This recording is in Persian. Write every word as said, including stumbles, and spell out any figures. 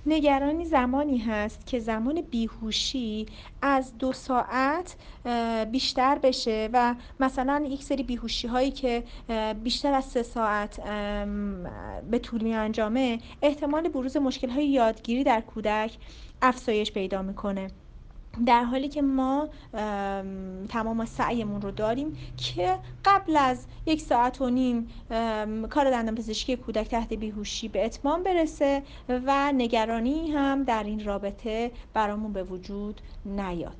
نگرانی زمانی هست که زمان بیهوشی از دو ساعت بیشتر بشه و مثلا یک سری بیهوشی هایی که بیشتر از سه ساعت به طول می انجامه، احتمال بروز مشکل های یادگیری در کودک افزایش پیدا میکنه. در حالی که ما تمام سعیمون رو داریم که قبل از یک ساعت و نیم کار دندانپزشکی کودک تحت بیهوشی به اتمام برسه و نگرانی هم در این رابطه برامون به وجود نیاد.